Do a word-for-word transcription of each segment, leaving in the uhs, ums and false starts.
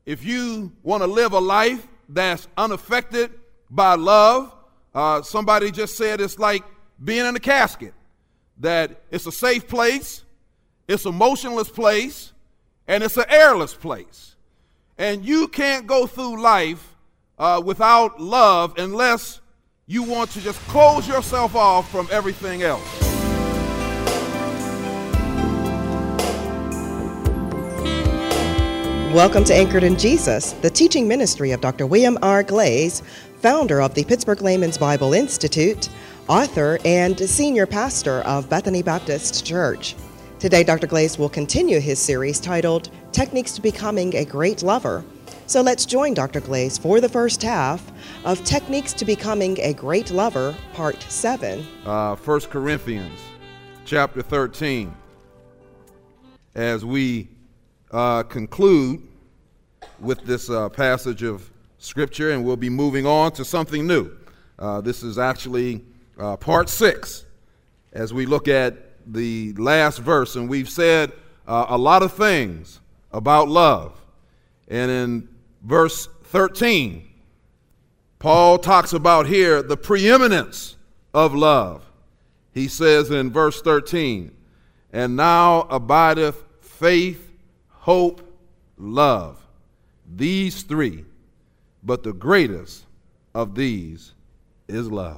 If you want to live a life that's unaffected by love, uh, somebody just said it's like being in a casket, that it's a safe place, it's a motionless place, and it's an airless place. And you can't go through life uh, without love unless you want to just close yourself off from everything else. Welcome to Anchored in Jesus, the teaching ministry of Doctor William R. Glaze, founder of the Pittsburgh Layman's Bible Institute, author and senior pastor of Bethany Baptist Church. Today, Doctor Glaze will continue his series titled Techniques to Becoming a Great Lover. So let's join Doctor Glaze for the first half of Techniques to Becoming a Great Lover, Part seven. Uh, First Corinthians chapter thirteen. As we uh, conclude with this uh, passage of Scripture, and we'll be moving on to something new. Uh, this is actually uh, Part six, as we look at the last verse, and we've said uh, a lot of things about love. And in verse thirteen, Paul talks about here the preeminence of love. He says in verse thirteen, and now abideth faith, hope, love, these three, but the greatest of these is love.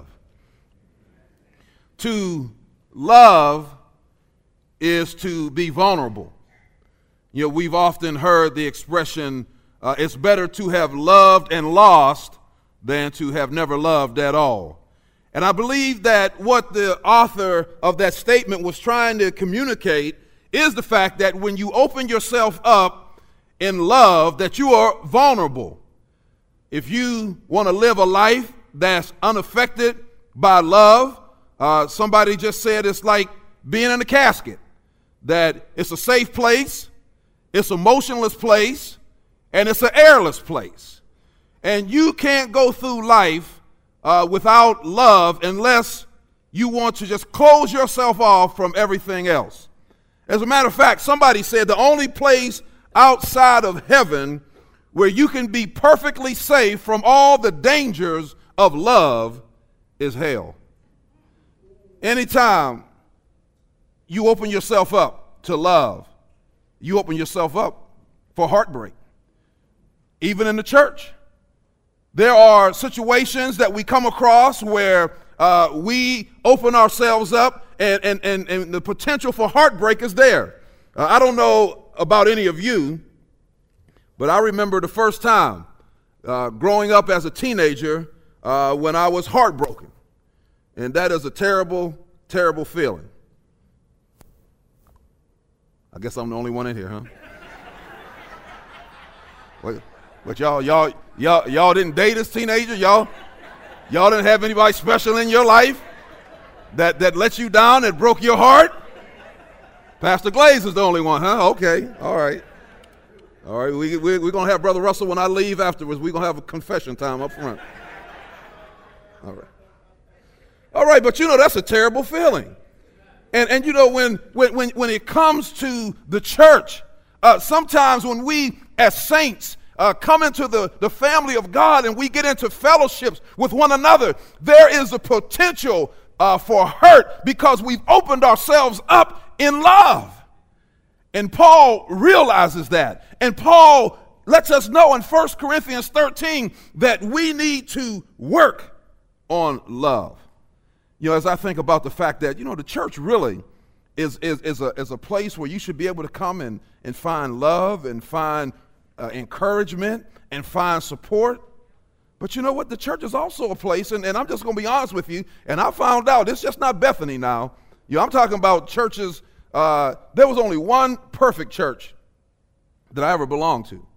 To love is to be vulnerable. You know, we've often heard the expression, uh, it's better to have loved and lost than to have never loved at all. And I believe that what the author of that statement was trying to communicate is the fact that when you open yourself up in love, that you are vulnerable. If you want to live a life that's unaffected by love, uh, somebody just said it's like being in a casket, that it's a safe place, it's a motionless place, and it's an airless place. And you can't go through life uh, without love unless you want to just close yourself off from everything else. As a matter of fact, somebody said the only place outside of heaven where you can be perfectly safe from all the dangers of love is hell. Anytime you open yourself up to love, you open yourself up for heartbreak. Even in the church, there are situations that we come across where uh, we open ourselves up and, and, and, and the potential for heartbreak is there. Uh, I don't know about any of you, but I remember the first time uh, growing up as a teenager uh, when I was heartbroken. And that is a terrible, terrible feeling. I guess I'm the only one in here, huh? But, but y'all, y'all, y'all, y'all didn't date as teenagers, y'all. Y'all didn't have anybody special in your life that that let you down, that broke your heart. Pastor Glaze is the only one, huh? Okay, all right, all right. We we we're gonna have Brother Russell when I leave afterwards. We're gonna have a confession time up front. All right, all right. But you know that's a terrible feeling. And and you know when when when when it comes to the church, uh, sometimes when we as saints uh, come into the, the family of God and we get into fellowships with one another, there is a potential uh, for hurt because we've opened ourselves up in love. And Paul realizes that. And Paul lets us know in First Corinthians thirteen that we need to work on love. You know, as I think about the fact that, you know, the church really is is, is, a, is a place where you should be able to come and, and find love and find uh, encouragement and find support. But you know what? The church is also a place, and, and I'm just going to be honest with you, and I found out it's just not Bethany now. You know, I'm talking about churches. Uh, there was only one perfect church that I ever belonged to.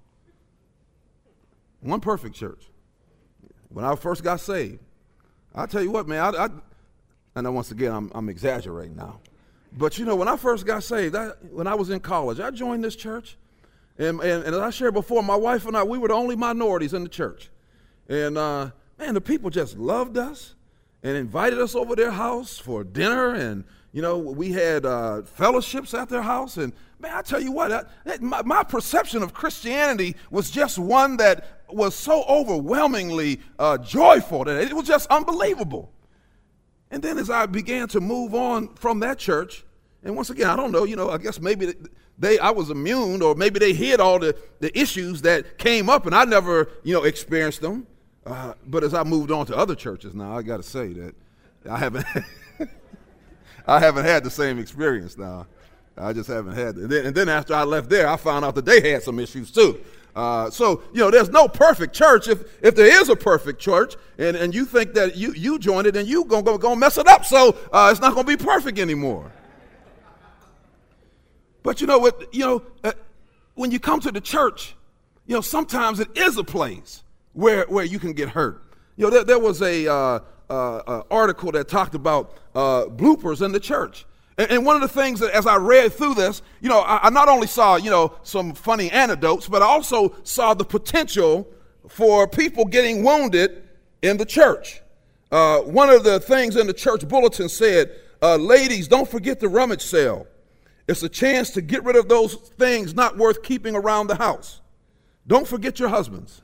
One perfect church. When I first got saved, I'll tell you what, man, I, I I know once again I'm, I'm exaggerating now. But you know, when I first got saved, I, when I was in college, I joined this church. And, and, and as I shared before, my wife and I, we were the only minorities in the church. And uh, man, the people just loved us and invited us over their house for dinner. And, You know, we had uh, fellowships at their house, and man, I tell you what, I, my, my perception of Christianity was just one that was so overwhelmingly uh, joyful that it was just unbelievable. And then as I began to move on from that church, and once again, I don't know, you know, I guess maybe they, I was immune, or maybe they hid all the, the issues that came up, and I never, you know, experienced them. Uh, but as I moved on to other churches now, I got to say that I haven't, I haven't had the same experience now. I just haven't had it. And then, and then after I left there, I found out that they had some issues too. Uh, so, you know, there's no perfect church. If if there is a perfect church, and, and you think that you, you joined it, then you going to go mess it up. So uh, it's not going to be perfect anymore. But you know what, you know, uh, when you come to the church, you know, sometimes it is a place where where you can get hurt. You know, there, there was a uh, uh, uh, article that talked about uh, bloopers in the church. And, and one of the things that as I read through this, you know, I, I not only saw, you know, some funny anecdotes, but I also saw the potential for people getting wounded in the church. Uh, one of the things in the church bulletin said, uh, ladies, don't forget the rummage sale. It's a chance to get rid of those things not worth keeping around the house. Don't forget your husbands.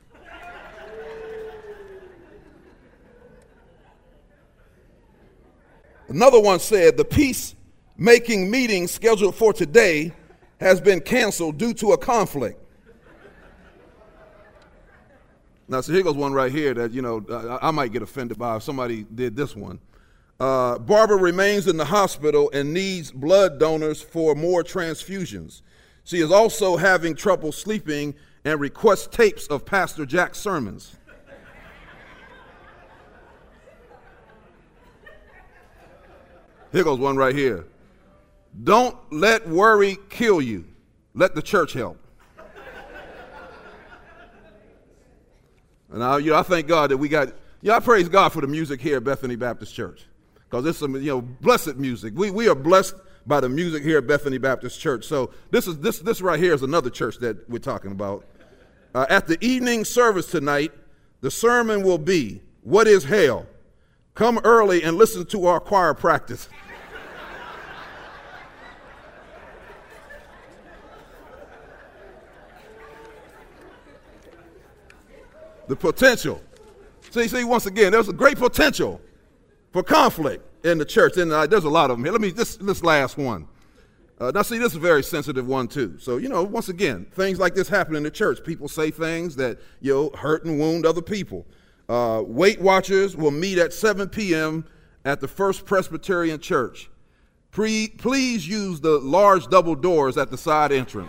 Another one said, the peace-making meeting scheduled for today has been canceled due to a conflict. Now, so here goes one right here that, you know, I, I might get offended by if somebody did this one. Uh, Barbara remains in the hospital and needs blood donors for more transfusions. She is also having trouble sleeping and requests tapes of Pastor Jack's sermons. Here goes one right here. Don't let worry kill you. Let the church help. And I, you know, I thank God that we got, yeah, I praise God for the music here at Bethany Baptist Church. Because it's some, you know, blessed music. We we are blessed by the music here at Bethany Baptist Church. So this is this this right here is another church that we're talking about. Uh, at the evening service tonight, the sermon will be, What is Hell? Come early and listen to our choir practice. The potential. See, see, once again, there's a great potential for conflict in the church. And uh, there's a lot of them here. Let me, this, this last one. Uh, now, see, this is a very sensitive one, too. So, you know, once again, things like this happen in the church. People say things that, you know, hurt and wound other people. Uh, Weight Watchers will meet at seven p.m. at the First Presbyterian Church. Pre- please use the large double doors at the side entrance.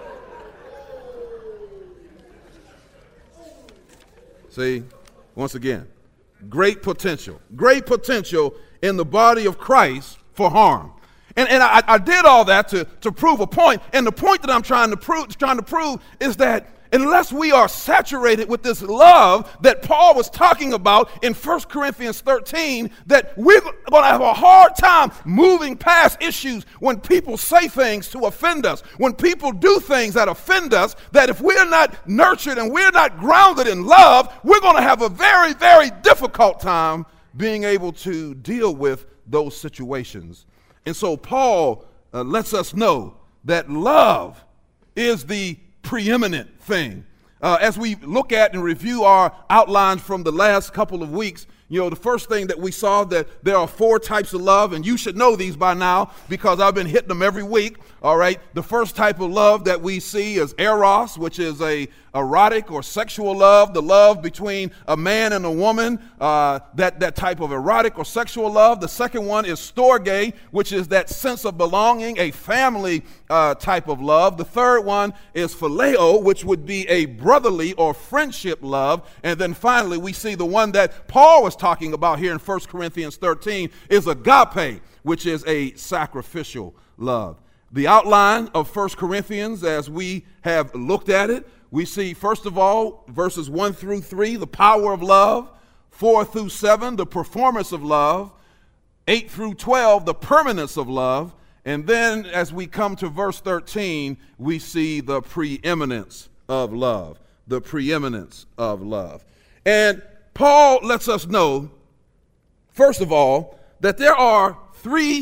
See, once again, great potential, great potential in the body of Christ for harm. And, and I, I did all that to, to prove a point. And the point that I'm trying to prove, trying to prove is that unless we are saturated with this love that Paul was talking about in First Corinthians thirteen, that we're going to have a hard time moving past issues when people say things to offend us, when people do things that offend us, that if we're not nurtured and we're not grounded in love, we're going to have a very, very difficult time being able to deal with those situations. And so Paul uh, lets us know that love is the preeminent thing. Uh, as we look at and review our outlines from the last couple of weeks, you know, the first thing that we saw that there are four types of love, and you should know these by now because I've been hitting them every week, all right? The first type of love that we see is eros, which is a erotic or sexual love, the love between a man and a woman, uh, that, that type of erotic or sexual love. The second one is storge, which is that sense of belonging, a family uh, type of love. The third one is phileo, which would be a brotherly or friendship love. And then finally, we see the one that Paul was talking about here in First Corinthians thirteen is agape, which is a sacrificial love. The outline of First Corinthians, as we have looked at it, we see, first of all, verses one through three, the power of love, four through seven, the performance of love, eight through twelve, the permanence of love, and then as we come to verse thirteen, we see the preeminence of love, the preeminence of love. And Paul lets us know, first of all, that there are three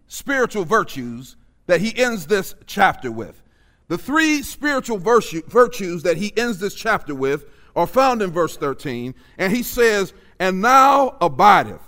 spiritual virtues that he ends this chapter with. The three spiritual virtue, virtues that he ends this chapter with are found in verse thirteen, and he says, "And now abideth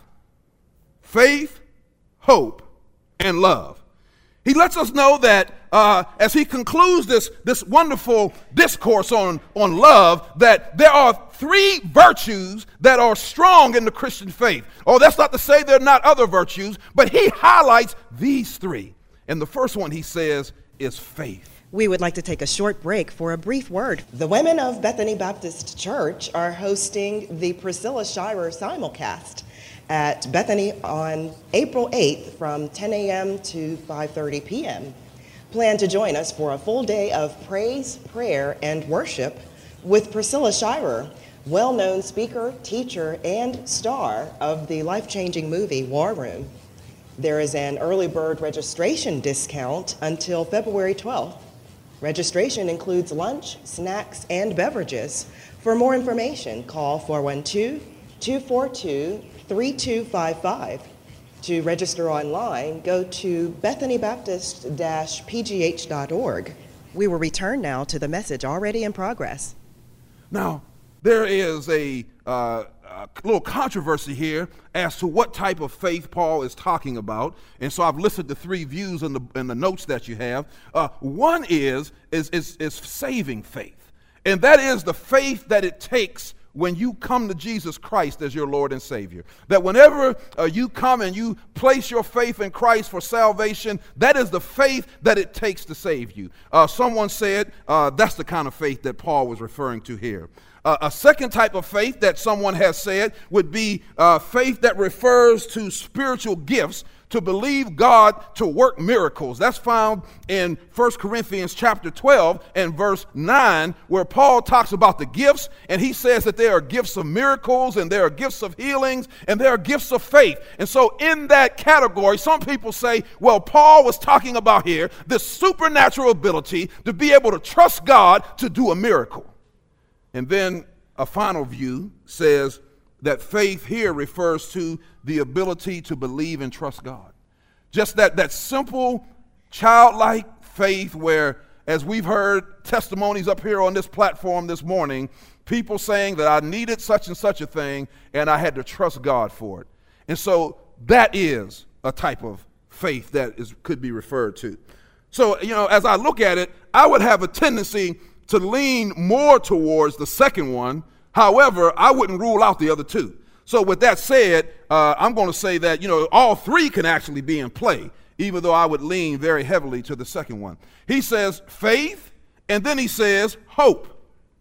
faith, hope, and love." He lets us know that uh, as he concludes this, this wonderful discourse on, on love, that there are three virtues that are strong in the Christian faith. Oh, that's not to say there are not other virtues, but he highlights these three. And the first one, he says, is faith. We would like to take a short break for a brief word. The women of Bethany Baptist Church are hosting the Priscilla Shirer simulcast at Bethany on April eighth from ten a.m. to five thirty p.m. Plan to join us for a full day of praise, prayer, and worship with Priscilla Shirer, well-known speaker, teacher, and star of the life-changing movie War Room. There is an early bird registration discount until February twelfth. Registration includes lunch, snacks, and beverages. For more information, call four one two, two four two, three two five five. To register online, go to bethany baptist dash p g h dot org. We will return now to the message already in progress. Now, there is a, uh, a little controversy here as to what type of faith Paul is talking about. And so I've listed the three views in the, in the notes that you have. Uh, one is, is, is, is saving faith. And that is the faith that it takes when you come to Jesus Christ as your Lord and Savior. That whenever uh, you come and you place your faith in Christ for salvation, that is the faith that it takes to save you. Uh, someone said uh, that's the kind of faith that Paul was referring to here. Uh, a second type of faith that someone has said would be uh, faith that refers to spiritual gifts, to believe God to work miracles. That's found in First Corinthians chapter twelve and verse nine, where Paul talks about the gifts, and he says that there are gifts of miracles, and there are gifts of healings, and there are gifts of faith. And so in that category, some people say, well, Paul was talking about here this supernatural ability to be able to trust God to do a miracle. And then a final view says that faith here refers to the ability to believe and trust God. Just that, that simple, childlike faith where, as we've heard testimonies up here on this platform this morning, people saying that I needed such and such a thing and I had to trust God for it. And so that is a type of faith that is could be referred to. So, you know, as I look at it, I would have a tendency to lean more towards the second one. However, I wouldn't rule out the other two. So with that said, uh, I'm going to say that, you know, all three can actually be in play, even though I would lean very heavily to the second one. He says faith, and then he says hope.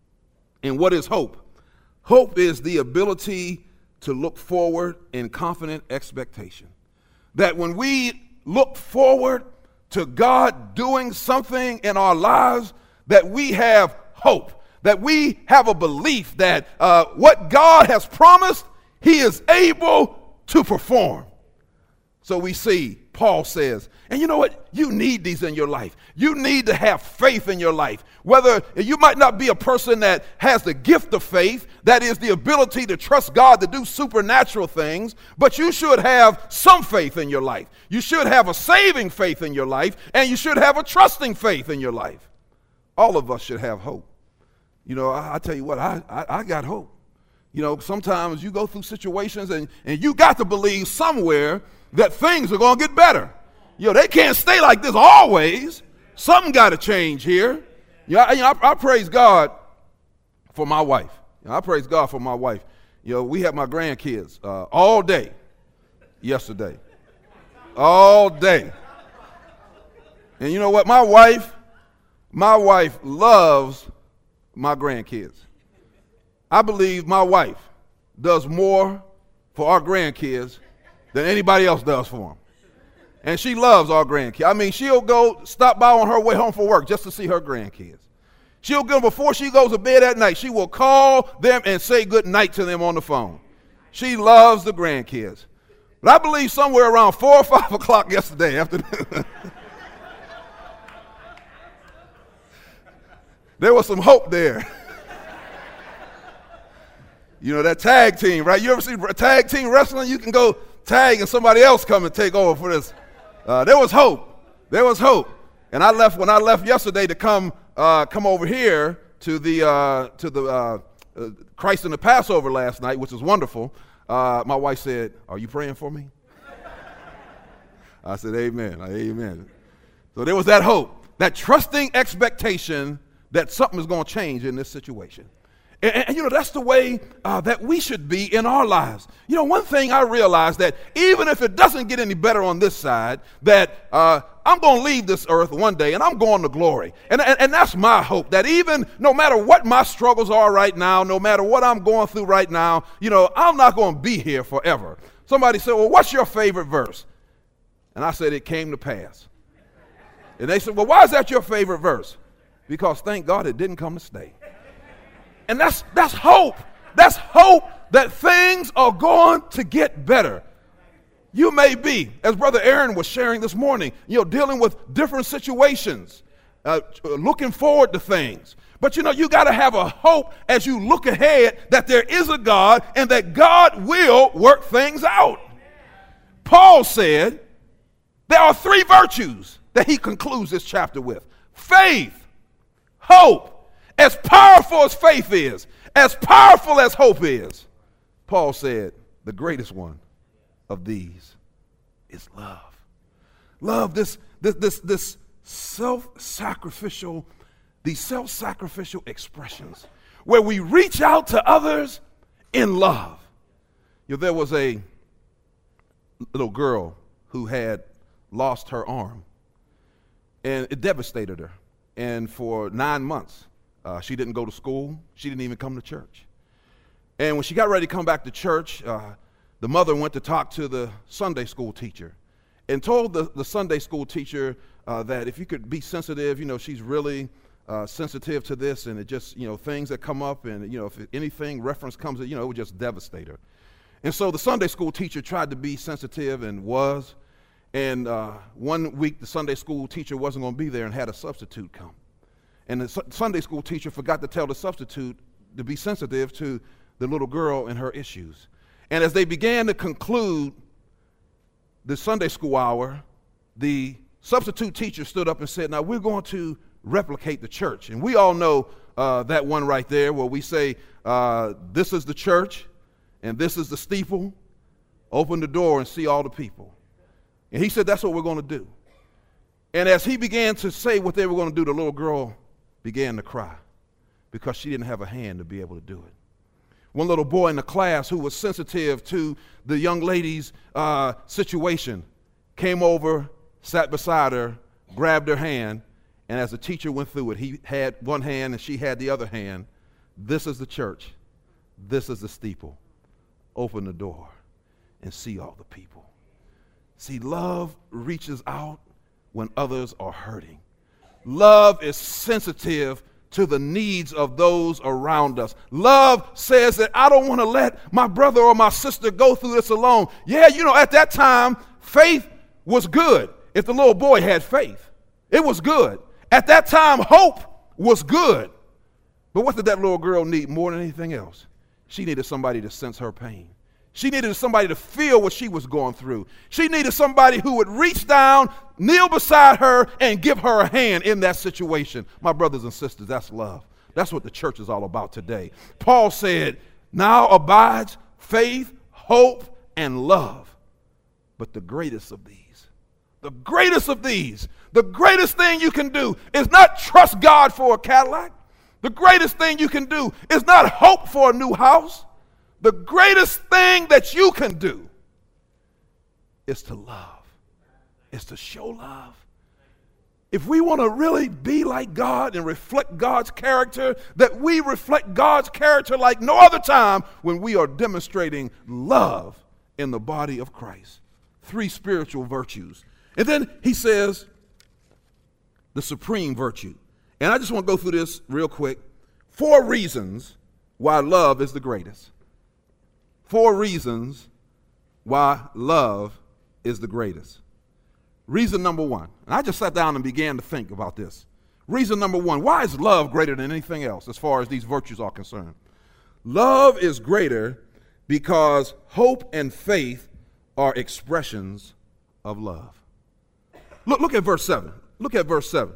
And what is hope? Hope is the ability to look forward in confident expectation. That when we look forward to God doing something in our lives, that we have hope, that we have a belief that uh, what God has promised, he is able to perform. So we see, Paul says, and you know what? You need these in your life. You need to have faith in your life. Whether you might not be a person that has the gift of faith, that is the ability to trust God to do supernatural things, but you should have some faith in your life. You should have a saving faith in your life, and you should have a trusting faith in your life. All of us should have hope. You know, I, I tell you what, I, I, I got hope. You know, sometimes you go through situations and, and you got to believe somewhere that things are going to get better. You know, they can't stay like this always. Something got to change here. You know, I, you know, I, I praise God for my wife. You know, I praise God for my wife. You know, we had my grandkids uh, all day yesterday. All day. And you know what? My wife, my wife loves my grandkids. I believe my wife does more for our grandkids than anybody else does for them. And she loves our grandkids. I mean, she'll go stop by on her way home from work just to see her grandkids. She'll go, before she goes to bed at night, she will call them and say good night to them on the phone. She loves the grandkids. But I believe somewhere around four or five o'clock yesterday afternoon, there was some hope there. You know, that tag team, right? You ever see tag team wrestling? You can go tag and somebody else come and take over for this. Uh, there was hope. There was hope. And I left when I left yesterday to come uh, come over here to the uh, to the uh, uh, Christ in the Passover last night, which was wonderful. Uh, my wife said, "Are you praying for me?" I said, "Amen, amen." So there was that hope, that trusting expectation that something is going to change in this situation. And, and, and you know, that's the way uh, that we should be in our lives. You know, one thing I realized that even if it doesn't get any better on this side, that uh, I'm going to leave this earth one day and I'm going to glory. And, and, and that's my hope, that even no matter what my struggles are right now, no matter what I'm going through right now, you know, I'm not going to be here forever. Somebody said, "Well, what's your favorite verse?" And I said, "It came to pass." And they said, "Well, why is that your favorite verse?" Because thank God it didn't come to stay. And that's that's hope. That's hope that things are going to get better. You may be, as Brother Aaron was sharing this morning, you know, dealing with different situations, uh, looking forward to things. But you know, you got to have a hope as you look ahead that there is a God and that God will work things out. Paul said there are three virtues that he concludes this chapter with: faith, hope. As powerful as faith is, as powerful as hope is, Paul said the greatest one of these is love. Love, this this this, this self-sacrificial, these self-sacrificial expressions where we reach out to others in love. You know, there was a little girl who had lost her arm, and it devastated her. And for nine months, Uh, she didn't go to school. She didn't even come to church. And when she got ready to come back to church, uh, the mother went to talk to the Sunday school teacher and told the, the Sunday school teacher uh, that if you could be sensitive, you know, she's really uh, sensitive to this, and it just, you know, things that come up, and, you know, if anything reference comes, you know, it would just devastate her. And so the Sunday school teacher tried to be sensitive and was. And uh, one week the Sunday school teacher wasn't going to be there and had a substitute come. And the su- Sunday school teacher forgot to tell the substitute to be sensitive to the little girl and her issues. And as they began to conclude the Sunday school hour, the substitute teacher stood up and said, "Now we're going to replicate the church." And we all know uh, that one right there where we say, uh, this is the church and this is the steeple. Open the door and see all the people. And he said, that's what we're going to do. And as he began to say what they were going to do, the little girl began to cry because she didn't have a hand to be able to do it. One little boy in the class who was sensitive to the young lady's uh, situation came over, sat beside her, grabbed her hand, and as the teacher went through it, he had one hand and she had the other hand. This is the church. This is the steeple. Open the door and see all the people. See, love reaches out when others are hurting. Love is sensitive to the needs of those around us. Love says that I don't want to let my brother or my sister go through this alone. Yeah, you know, at that time, faith was good. If the little boy had faith, it was good. At that time, hope was good. But what did that little girl need more than anything else? She needed somebody to sense her pain. She needed somebody to feel what she was going through. She needed somebody who would reach down, kneel beside her, and give her a hand in that situation. My brothers and sisters, that's love. That's what the church is all about today. Paul said, now abides faith, hope, and love. But the greatest of these, the greatest of these, the greatest thing you can do is not trust God for a Cadillac. The greatest thing you can do is not hope for a new house. The greatest thing that you can do is to love, is to show love. If we want to really be like God and reflect God's character, that we reflect God's character like no other time when we are demonstrating love in the body of Christ. Three spiritual virtues. And then he says the supreme virtue. And I just want to go through this real quick. Four reasons why love is the greatest. Four reasons why love is the greatest. Reason number one, and I just sat down and began to think about this. Reason number one, why is love greater than anything else as far as these virtues are concerned? Love is greater because hope and faith are expressions of love. Look, look at verse seven. Look at verse seven.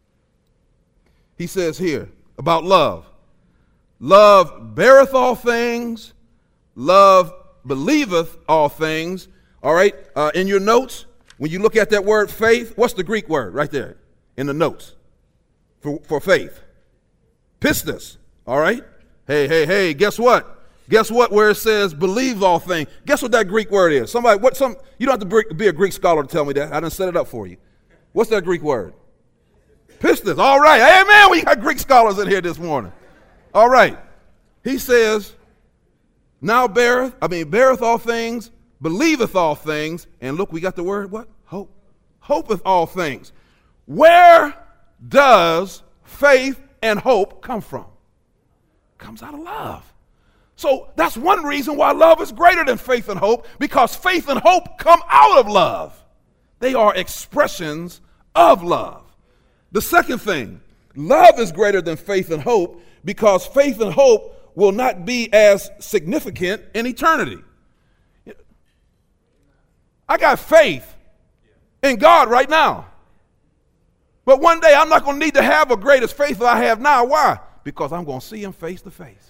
He says here about love. Love beareth all things. Love believeth all things. All right, uh, in your notes, when you look at that word faith, what's the Greek word right there in the notes for, for faith? Pistis, all right? Hey, hey, hey, guess what? Guess what where it says believe all things? Guess what that Greek word is? Somebody, what some, you don't have to be a Greek scholar to tell me that. I done set it up for you. What's that Greek word? Pistis, all right. Amen, we got Greek scholars in here this morning. All right, he says, now beareth, I mean, beareth all things, believeth all things, and look, we got the word what? Hope. Hopeth all things. Where does faith and hope come from? Comes out of love. So that's one reason why love is greater than faith and hope, because faith and hope come out of love. They are expressions of love. The second thing, love is greater than faith and hope because faith and hope will not be as significant in eternity. I got faith in God right now. But one day I'm not going to need to have a greatest faith that I have now. Why? Because I'm going to see him face to face.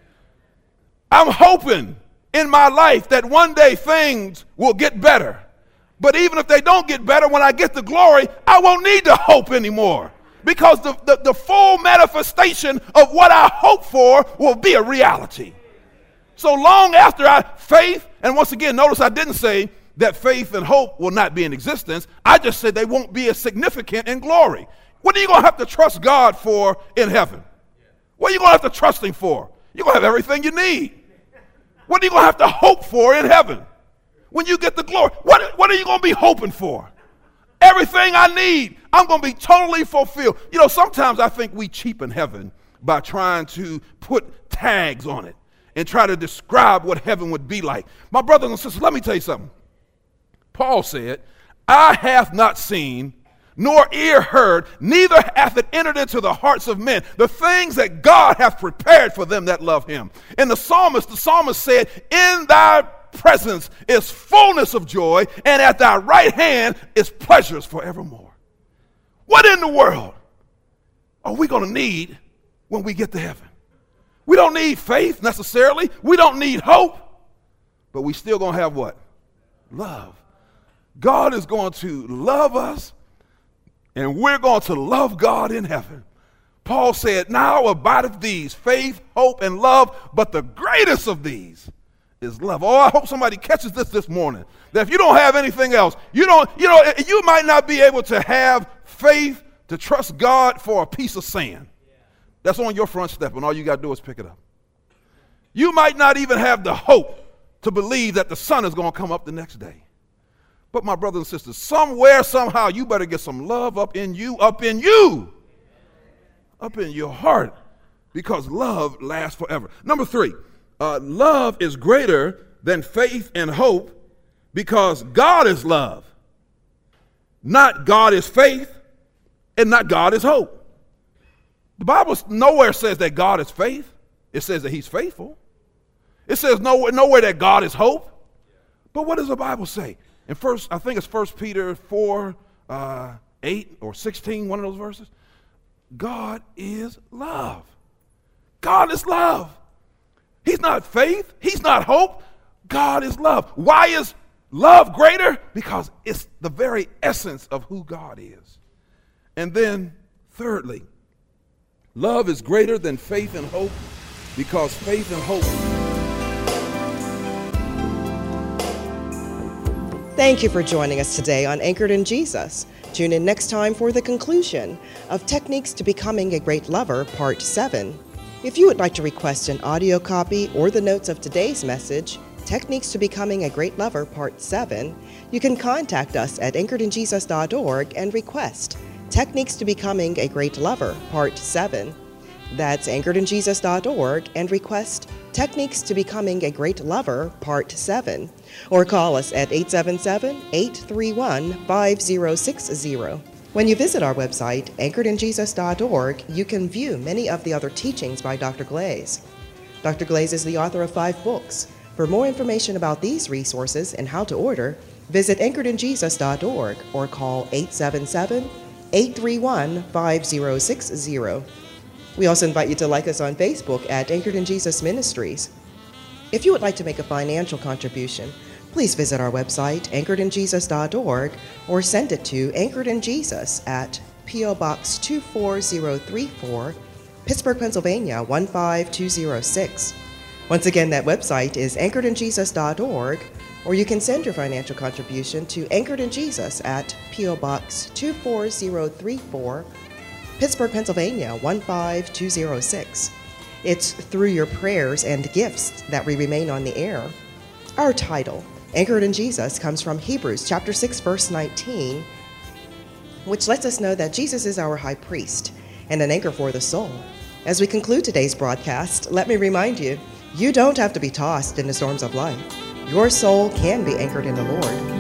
I'm hoping in my life that one day things will get better. But even if they don't get better, when I get to glory, I won't need to hope anymore. Because the, the, the full manifestation of what I hope for will be a reality. So long after I faith, and once again, notice I didn't say that faith and hope will not be in existence. I just said they won't be as significant in glory. What are you going to have to trust God for in heaven? What are you going to have to trust him for? You're going to have everything you need. What are you going to have to hope for in heaven? When you get the glory, what, what are you going to be hoping for? Everything I need, I'm going to be totally fulfilled. You know, sometimes I think we cheapen heaven by trying to put tags on it and try to describe what heaven would be like. My brothers and sisters, let me tell you something. Paul said, eye hath not seen, nor ear heard, neither hath it entered into the hearts of men, the things that God hath prepared for them that love him. And the psalmist, the psalmist said, in thy presence is fullness of joy, and at thy right hand is pleasures forevermore. What in the world are we going to need when we get to heaven? We don't need faith necessarily. We don't need hope. But we still going to have what? Love. God is going to love us, and we're going to love God in heaven. Paul said, now abideth these, faith, hope, and love, but the greatest of these is love. Oh, I hope somebody catches this this morning, that if you don't have anything else, you don't, you know, you might not be able to have faith to trust God for a piece of sand that's on your front step, and all you got to do is pick it up. You might not even have the hope to believe that the sun is going to come up the next day. But my brothers and sisters, somewhere, somehow, you better get some love up in you, up in you, up in your heart, because love lasts forever. Number three, uh, love is greater than faith and hope because God is love. Not God is faith and not God is hope. The Bible nowhere says that God is faith. It says that he's faithful. It says nowhere, nowhere that God is hope. But what does the Bible say? In first, I think it's First Peter four, uh, eight or sixteen, one of those verses. God is love. God is love. He's not faith. He's not hope. God is love. Why is love greater? Because it's the very essence of who God is. And then, thirdly, love is greater than faith and hope because faith and hope. Thank you for joining us today on Anchored in Jesus. Tune in next time for the conclusion of Techniques to Becoming a Great Lover, Part seven. If you would like to request an audio copy or the notes of today's message, Techniques to Becoming a Great Lover, Part seven, you can contact us at anchored in jesus dot org and request Techniques to Becoming a Great Lover, Part seven. That's anchored in jesus dot org and request Techniques to Becoming a Great Lover, Part seven. Or call us at eight seven seven, eight three one, five zero six zero. When you visit our website, anchored in jesus dot org, you can view many of the other teachings by Doctor Glaze. Doctor Glaze is the author of five books. For more information about these resources and how to order, visit anchored in jesus dot org or call eight seven seven, eight three one, five zero six zero. We also invite you to like us on Facebook at Anchored in Jesus Ministries. If you would like to make a financial contribution, please visit our website, anchored in jesus dot org, or send it to Anchored in Jesus at P O. Box two four zero three four, Pittsburgh, Pennsylvania one five two zero six. Once again, that website is anchored in jesus dot org, or you can send your financial contribution to Anchored in Jesus at P O. Box two four zero three four, Pittsburgh, Pennsylvania one five two zero six. It's through your prayers and gifts that we remain on the air. Our title, Anchored in Jesus, comes from Hebrews chapter six, verse nineteen, which lets us know that Jesus is our high priest and an anchor for the soul. As we conclude today's broadcast, let me remind you, you don't have to be tossed in the storms of life. Your soul can be anchored in the Lord.